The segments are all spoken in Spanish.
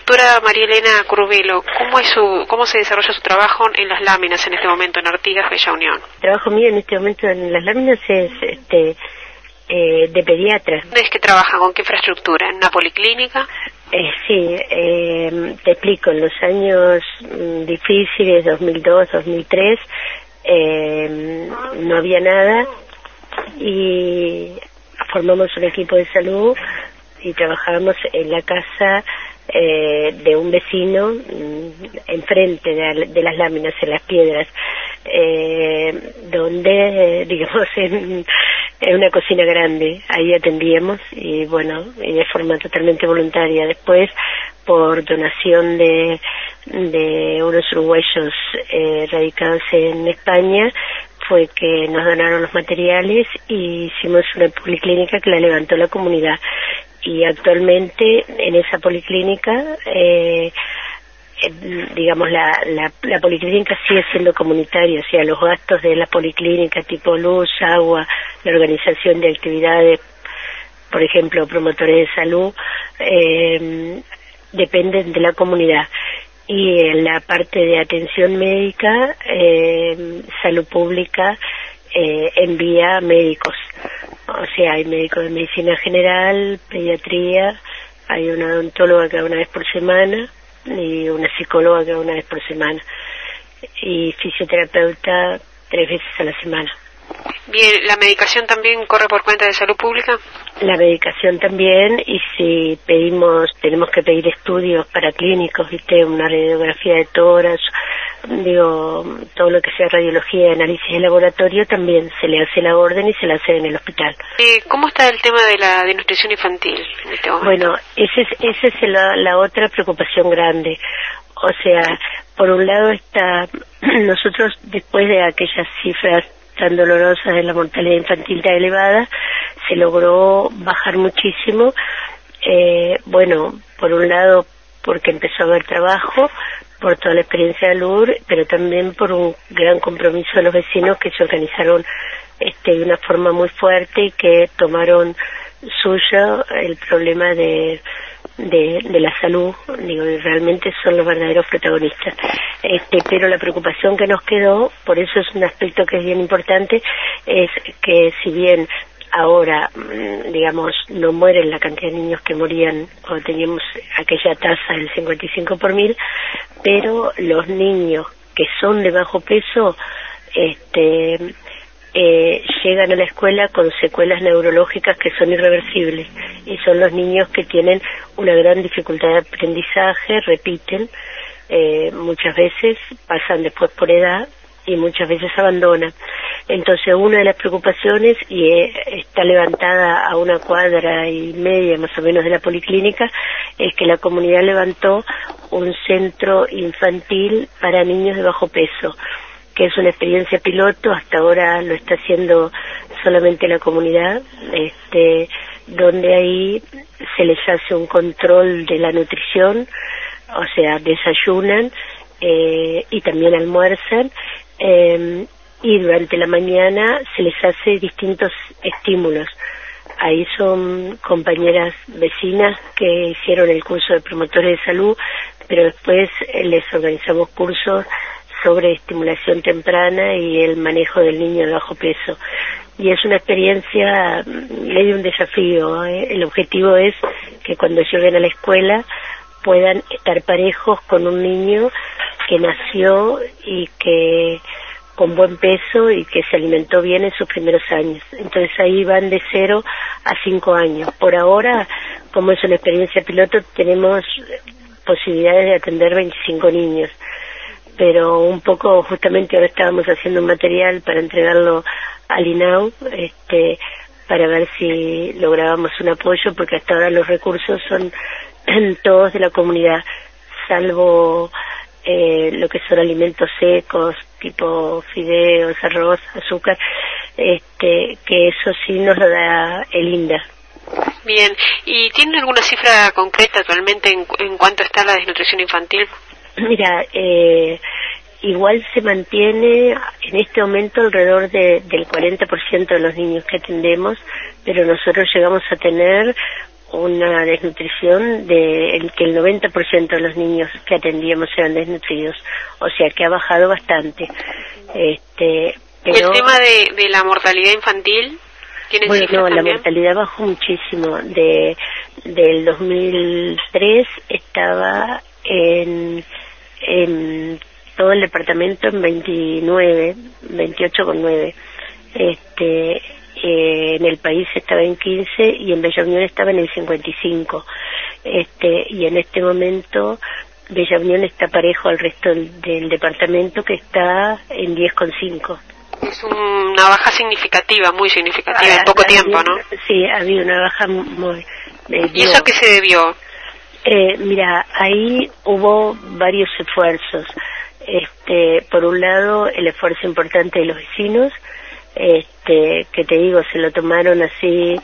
Doctora María Elena Curvelo, ¿cómo se desarrolla su trabajo en las láminas en este momento en Artigas, Bella Unión? El trabajo mío en este momento en las láminas es de pediatra. ¿Dónde es que trabaja? ¿Con qué infraestructura? ¿En una policlínica? Sí, te explico, en los años difíciles, 2002, 2003, no había nada y formamos un equipo de salud y trabajábamos en la casa de un vecino enfrente de las láminas, en las piedras, donde, digamos, en una cocina grande, ahí atendíamos y bueno, y de forma totalmente voluntaria. Después, por donación de unos uruguayos radicados en España, fue que nos donaron los materiales y hicimos una policlínica que la levantó la comunidad. Y actualmente en esa policlínica, digamos, la policlínica sigue siendo comunitaria, o sea, los gastos de la policlínica, tipo luz, agua, la organización de actividades, por ejemplo, promotores de salud, dependen de la comunidad. Y en la parte de atención médica, salud pública envía médicos. O sea, hay médicos de medicina general, pediatría, hay una odontóloga que va una vez por semana y una psicóloga que va una vez por semana y fisioterapeuta 3 veces a la semana. Bien, ¿la medicación también corre por cuenta de salud pública? La medicación también, y si tenemos que pedir estudios para clínicos, ¿viste? Una radiografía de tórax, todo lo que sea radiología y análisis de laboratorio, también se le hace la orden y se la hace en el hospital. ¿Cómo está el tema de la desnutrición infantil en este momento? Bueno, esa es la otra preocupación grande. O sea, por un lado nosotros después de aquellas cifras tan dolorosas de la mortalidad infantil tan elevada, se logró bajar muchísimo. Bueno, por un lado porque empezó a haber trabajo, por toda la experiencia de Lourdes, pero también por un gran compromiso de los vecinos que se organizaron de una forma muy fuerte y que tomaron suyo el problema de la salud, y realmente son los verdaderos protagonistas. Pero la preocupación que nos quedó, por eso es un aspecto que es bien importante, es que si bien ahora, digamos, no mueren la cantidad de niños que morían cuando teníamos aquella tasa del 55 por 1000, pero los niños que son de bajo peso, llegan a la escuela con secuelas neurológicas que son irreversibles, y son los niños que tienen una gran dificultad de aprendizaje, repiten, muchas veces pasan después por edad y muchas veces abandonan. Entonces, una de las preocupaciones, y está levantada a 1,5 cuadras más o menos de la policlínica, es que la comunidad levantó un centro infantil para niños de bajo peso, que es una experiencia piloto. Hasta ahora lo está haciendo solamente la comunidad, donde ahí se les hace un control de la nutrición, o sea, desayunan y también almuerzan, y durante la mañana se les hace distintos estímulos. Ahí son compañeras vecinas que hicieron el curso de promotores de salud, pero después les organizamos cursos sobre estimulación temprana y el manejo del niño de bajo peso. Y es una experiencia, medio un desafío. El objetivo es que cuando lleguen a la escuela puedan estar parejos con un niño que nació y que con buen peso y que se alimentó bien en sus primeros años. Entonces ahí van de 0 a 5 años. Por ahora, como es una experiencia piloto, tenemos posibilidades de atender 25 niños. Pero un poco, justamente ahora estábamos haciendo un material para entregarlo al INAU, para ver si lográbamos un apoyo, porque hasta ahora los recursos son todos de la comunidad, salvo lo que son alimentos secos, tipo fideos, arroz, azúcar, que eso sí nos lo da el INDA. Bien, ¿y tienen alguna cifra concreta actualmente en cuánto está la desnutrición infantil? Mira, igual se mantiene en este momento alrededor del 40% de los niños que atendemos, pero nosotros llegamos a tener una desnutrición de que el 90% de los niños que atendíamos eran desnutridos, o sea que ha bajado bastante. Pero, ¿y el tema de la mortalidad infantil? Bueno, no, la mortalidad bajó muchísimo. Del 2003 estaba en todo el departamento en 28,9. En el país estaba en 15 y en Bella Unión estaba en el 55. Y en este momento Bella Unión está parejo al resto del departamento, que está en 10,5. Es una baja significativa, muy significativa, en poco tiempo, ¿no? Sí, ha habido una baja muy... ¿Y eso a qué se debió? Mira, ahí hubo varios esfuerzos. Por un lado, el esfuerzo importante de los vecinos, que te digo, se lo tomaron así,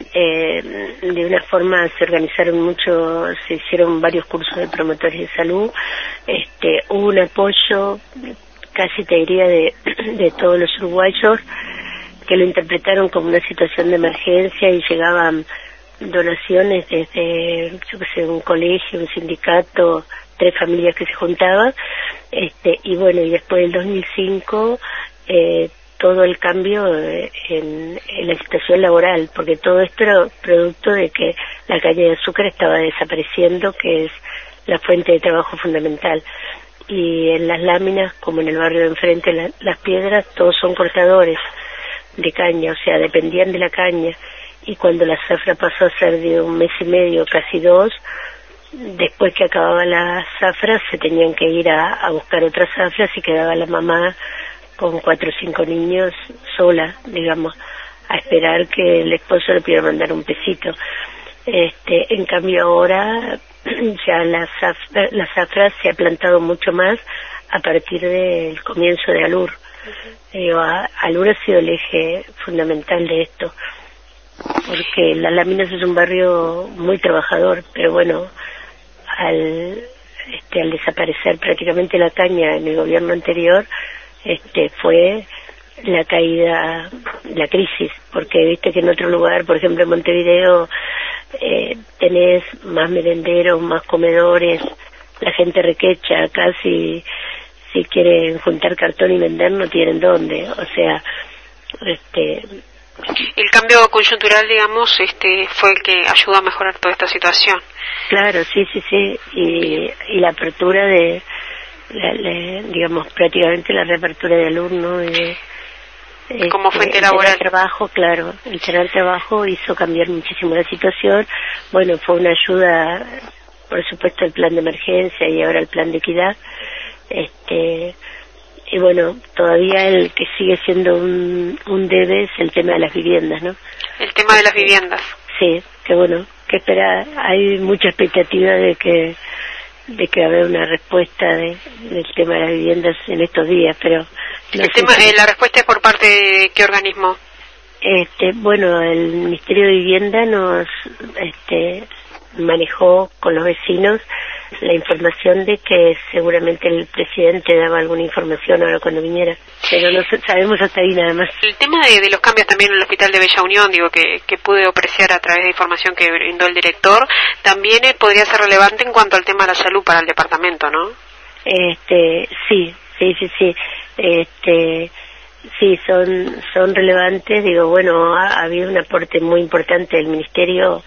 de una forma, se organizaron mucho, se hicieron varios cursos de promotores de salud, hubo un apoyo, casi te diría, de todos los uruguayos, que lo interpretaron como una situación de emergencia y llegaban donaciones desde, yo qué sé, un colegio, un sindicato, 3 familias que se juntaban, y bueno, y después del 2005, todo el cambio en la situación laboral, porque todo esto era producto de que la caña de azúcar estaba desapareciendo, que es la fuente de trabajo fundamental. Y en las láminas, como en el barrio de enfrente, las piedras, todos son cortadores de caña, o sea, dependían de la caña. Y cuando la zafra pasó a ser de 1 mes y medio, casi 2, después que acababa la zafra, se tenían que ir a buscar otras zafras y quedaba la mamá con 4 o 5 niños sola, digamos, a esperar que el esposo le pudiera mandar un pesito. En cambio ahora ya la zafra se ha plantado mucho más a partir del comienzo de Alur. Alur ha sido el eje fundamental de esto, porque Las Láminas es un barrio muy trabajador, pero bueno, al desaparecer prácticamente la caña en el gobierno anterior, fue la caída, la crisis, porque viste que en otro lugar, por ejemplo en Montevideo, tenés más merenderos, más comedores, la gente requecha. Acá si quieren juntar cartón y vender no tienen dónde, o sea, el cambio coyuntural, digamos, fue el que ayudó a mejorar toda esta situación. Claro, sí, y la apertura de digamos, prácticamente la reapertura de alumnos como fuente laboral. El trabajo, claro, el tener trabajo hizo cambiar muchísimo la situación. Bueno, fue una ayuda, por supuesto, el plan de emergencia y ahora el plan de equidad. Y bueno, todavía el que sigue siendo un debe es el tema de las viviendas, ¿no? El tema de las viviendas. Sí, que bueno, que espera, hay mucha expectativa de que va a haber una respuesta del tema de las viviendas en estos días, pero no la respuesta es por parte de qué organismo. Bueno, el Ministerio de Vivienda nos manejó con los vecinos la información de que seguramente el presidente daba alguna información ahora cuando viniera, pero no sabemos hasta ahí nada más. El tema de los cambios también en el Hospital de Bella Unión, digo, que pude apreciar a través de información que brindó el director, también podría ser relevante en cuanto al tema de la salud para el departamento, ¿no? Sí. Sí, son relevantes, digo, bueno, ha habido un aporte muy importante del Ministerio,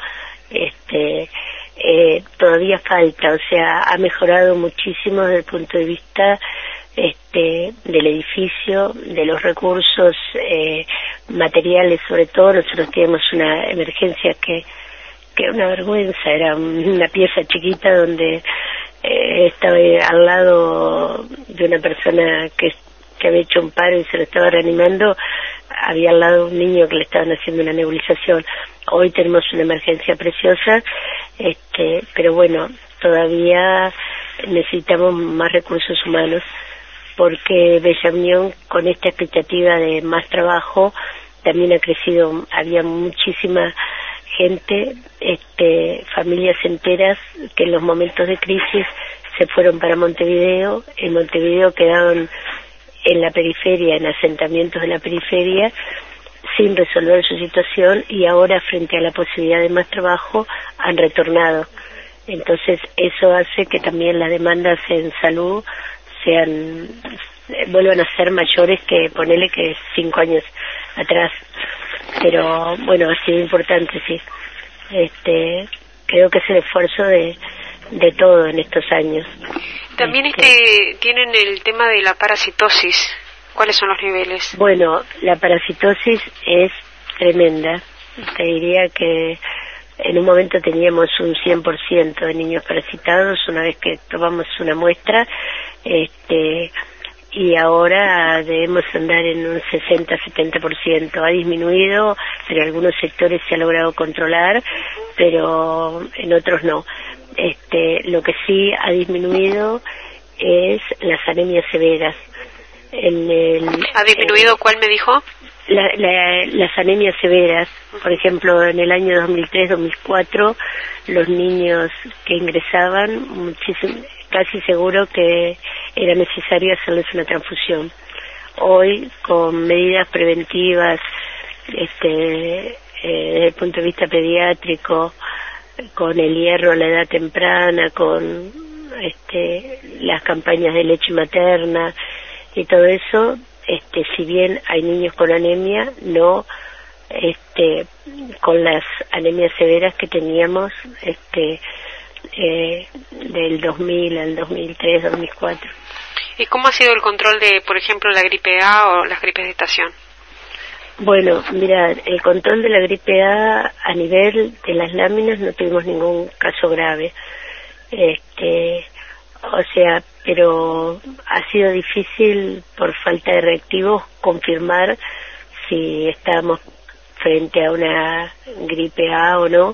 todavía falta, o sea, ha mejorado muchísimo desde el punto de vista del edificio, de los recursos materiales, sobre todo. Nosotros teníamos una emergencia que era una vergüenza, era una pieza chiquita donde estaba al lado de una persona que había hecho un paro y se lo estaba reanimando, había al lado un niño que le estaban haciendo una nebulización. Hoy tenemos una emergencia preciosa, pero bueno, todavía necesitamos más recursos humanos, porque Bella Unión, con esta expectativa de más trabajo, también ha crecido. Había muchísima gente, familias enteras que en los momentos de crisis se fueron para Montevideo. En Montevideo quedaron en la periferia, en asentamientos de la periferia, sin resolver su situación, y ahora frente a la posibilidad de más trabajo han retornado. Entonces eso hace que también las demandas en salud vuelvan a ser mayores que ponele que 5 años atrás. Pero bueno, ha sido importante, sí. Creo que es el esfuerzo de todo en estos años. También tienen el tema de la parasitosis. ¿Cuáles son los niveles? Bueno, la parasitosis es tremenda. Te diría que en un momento teníamos un 100% de niños parasitados una vez que tomamos una muestra, y ahora debemos andar en un 60-70%. Ha disminuido, en algunos sectores se ha logrado controlar, pero en otros no. Lo que sí ha disminuido es las anemias severas. ¿Ha disminuido cuál me dijo? Las anemias severas. Por ejemplo, en el año 2003-2004 los niños que ingresaban, casi seguro que era necesario hacerles una transfusión. Hoy, con medidas preventivas desde el punto de vista pediátrico, con el hierro a la edad temprana, con las campañas de leche materna y todo eso, si bien hay niños con anemia, no con las anemias severas que teníamos del 2000 al 2003, 2004. ¿Y cómo ha sido el control de, por ejemplo, la gripe A o las gripes de estación? Bueno, mira, el control de la gripe A nivel de las láminas no tuvimos ningún caso grave. Pero ha sido difícil por falta de reactivos confirmar si estábamos frente a una gripe A o no.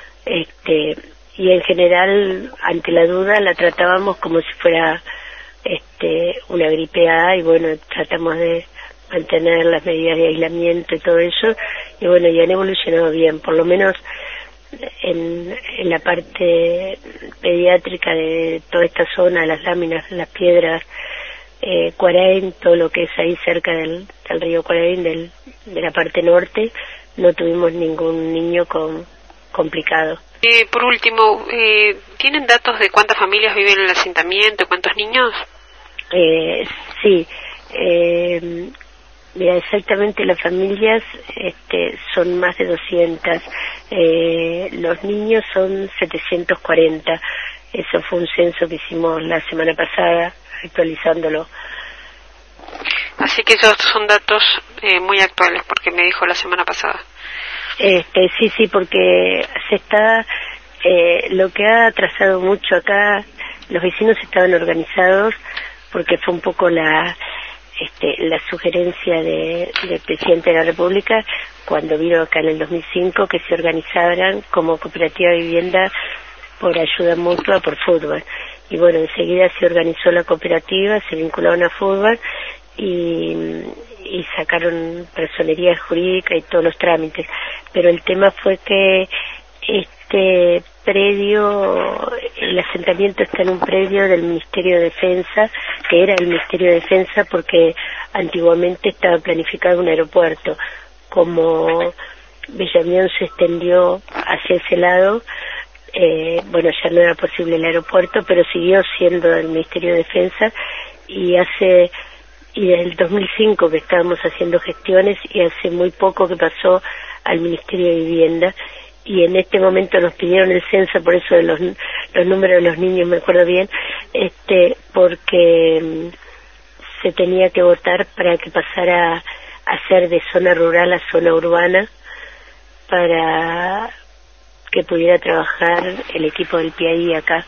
Y en general, ante la duda, la tratábamos como si fuera una gripe A, y bueno, tratamos de mantener las medidas de aislamiento y todo eso, y bueno, ya han evolucionado bien, por lo menos en la parte pediátrica de toda esta zona, las láminas, las piedras, Cuaraín, todo lo que es ahí cerca del río Cuaraín, de la parte norte, no tuvimos ningún niño complicado. Por último, ¿tienen datos de cuántas familias viven en el asentamiento, cuántos niños? Sí, mira, exactamente las familias son más de 200, los niños son 740, eso fue un censo que hicimos la semana pasada, actualizándolo. Así que esos son datos muy actuales, porque me dijo la semana pasada. Sí, porque lo que ha atrasado mucho acá, los vecinos estaban organizados, porque fue un poco la sugerencia del presidente de la República cuando vino acá en el 2005 que se organizaran como cooperativa de vivienda por ayuda mutua por fútbol. Y bueno, enseguida se organizó la cooperativa, se vincularon a fútbol y sacaron personería jurídica y todos los trámites. Pero el tema fue que este predio, el asentamiento está en un predio del Ministerio de Defensa, que era el Ministerio de Defensa porque antiguamente estaba planificado un aeropuerto. Como Bellamión se extendió hacia ese lado, bueno, ya no era posible el aeropuerto, pero siguió siendo del Ministerio de Defensa, y desde el 2005 que estábamos haciendo gestiones, y hace muy poco que pasó al Ministerio de Vivienda, y en este momento nos pidieron el censo, por eso de los números de los niños me acuerdo bien, porque se tenía que votar para que pasara a ser de zona rural a zona urbana, para que pudiera trabajar el equipo del PIAI acá.